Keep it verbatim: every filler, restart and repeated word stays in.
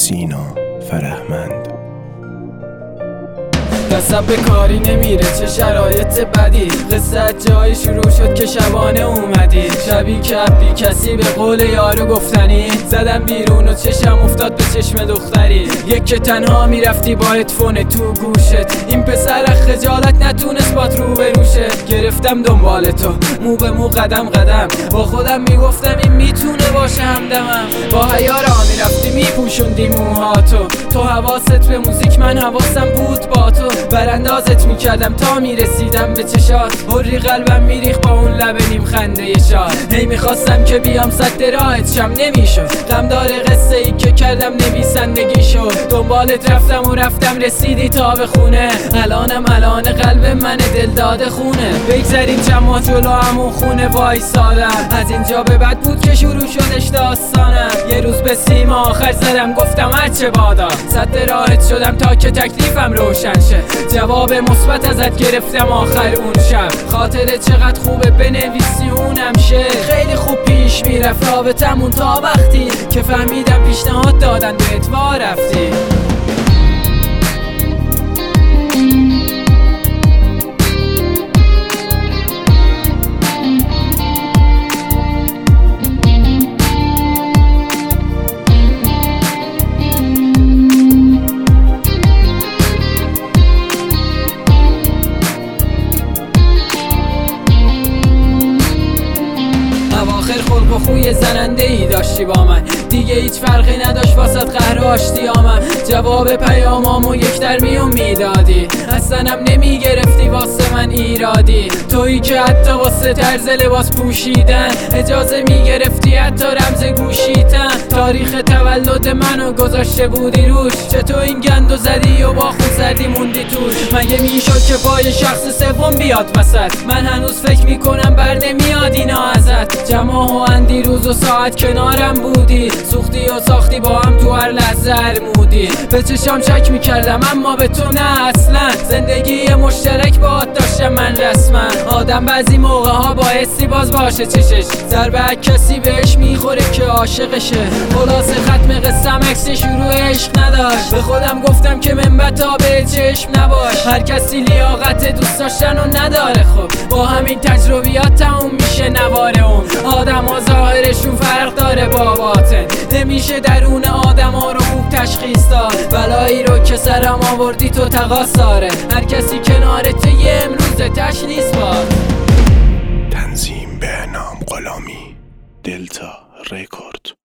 سینا فرهمند. دستم به کاری نمیره، چه شرایط بدی. قصه جایی شروع شد که شبانه اومدی. شبی که بی کسی به قول یارو گفتنی. زدم بیرون و چشم افتاد به چشم دختری. یک که تنها میرفتی با هدفون تو گوشت. این پسر خجالت نتونست بات رو بروشت. گرفتم دنبال تو مو به مو قدم قدم. با خودم میگفتم این میتونه باشه همدمم. با حیا راه میرفتی میپوشوندی موهاتو. تو حواست به موزیک، من حواسم بود با تو. براندازت میکردم تا میرسیدم به چشات. هری قلبم میریخ با اون لب نیم خنده شاد. هی میخواستم که بیام سد راهت شم، نمیشد. غم داره قصه ای که کردم نویسندگی شد. دنبالت رفتم و رفتم رسیدی تا به خونه. الانم الان قلب من دل داده خونه. بگذاریم چند ماه جلو همون خونه وایسادم. از اینجا به بعد بود که شروع شدش داستانم. یه روز به سیم آخر زدم گفتم هرچه بادا. سد راهت شدم تا که تکلیفم روشن شه. جواب مثبت ازت گرفتم آخر اون شب. خاطره چقدر خوبه بنویسی اونم شعر. خیلی خوب پیش میرفت رابطمون تا وقتی که فهمیدم پیشنهاد دادن بهت وا رفتی. خلق و خوی زننده ای داشتی با من. دیگه هیچ فرقی نداشت واسط قهر آشتی آمد. جواب پیامامو یک در میون میدادی. اصلاًم نمیگرفتی واسه من ایرادی. تویی که حتی واسه طرز لباس پوشیدن اجازه میگرفتی، حتی رمز گوشیتن. تاریخ تولد منو گذاشته بودی روش. چطور این گندو زدی و با خود زدی موندی توش. مگه میشد که پای شخص سوم بیاد وسط؟ من هنوز فکر میکنم بر نمیاد اینا ازت. جماع و اندی روز و ساعت کنارم بودی. سوختی و ساختی با هم تو هر لحظه ارمودی. به چشام شک میکردم اما به تو نه اصلا. زندگی مشترک باهات داشتم من رسما. آدم بعضی موقع ها باعثی باز باشه چشش. ضربه کسی بهش میخوره که عاشقشه. خلاص ختم قصم عکس شروع عشق نداشت. به خودم گفتم که من تا به چشم نباش. هر کسی لیاقت دوست داشتن رو نداره. خب با همین تجربیات تموم میشه نوار اون. آدم ها ظاهرشون فرق داره با باطن. نمیشه درون آدم ها رو خوب تشخیص داد. بلایی رو که سرم آوردی تو تقاص داره. هر کسی کنارت یه امروز تشنیس باد. تنظیم به نام غلامی، دلتا رکورد.